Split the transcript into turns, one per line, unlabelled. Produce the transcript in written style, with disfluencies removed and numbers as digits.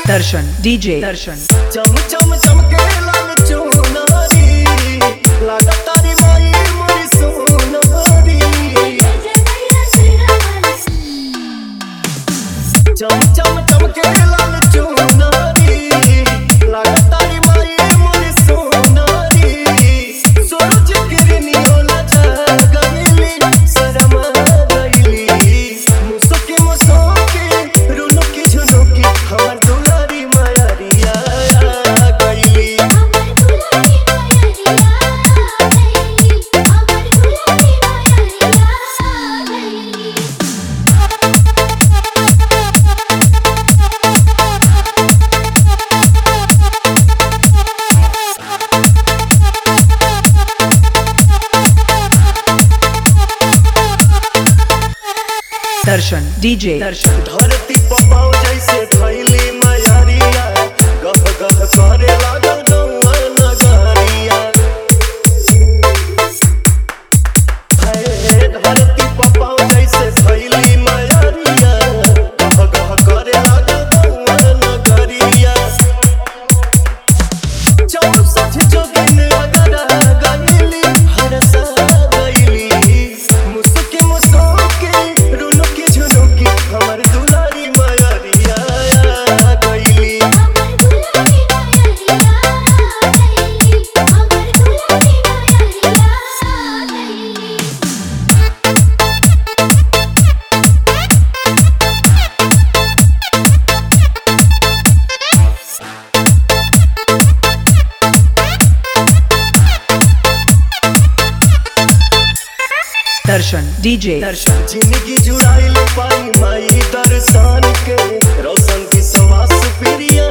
दर्शन डीजे दर्शन
चम चम चमके लाल चुनरी लागत तारी माई मोरी सोनरी चम चम चमके लाल चुनरी लागत तारी माई मोरी सोनरी सूरज किरनियों लजा गईली शरमा गईली मुसुकी मुसुकी रुनुकी झुनुकी हमर दुलारी मायरिया गईली
दर्शन डीजे दर्शन
धरती पपाओ जैसे भइली मयरिया गह गह करे लागल गौआ नगरिया हे धरती पपाओ जैसे भइली मयरिया गह गह करे लागल गौआ नगरिया चौसठ जोगिन अगरा गईली हरसा गईली मुसुकी मुसुकी रुनुकी झुनुकी हमर दुलारी मायरिया गईली
दर्शन डीजे दर्शन
जिंदगी जुड़ाइल पाई माई दर्शन के रोशन की सवास प्रिया